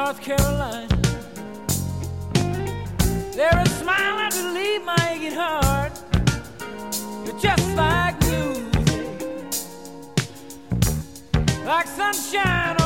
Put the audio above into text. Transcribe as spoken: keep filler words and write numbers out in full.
North Carolina. There's a smile that relieve my aching heart. You're just like music, like sunshine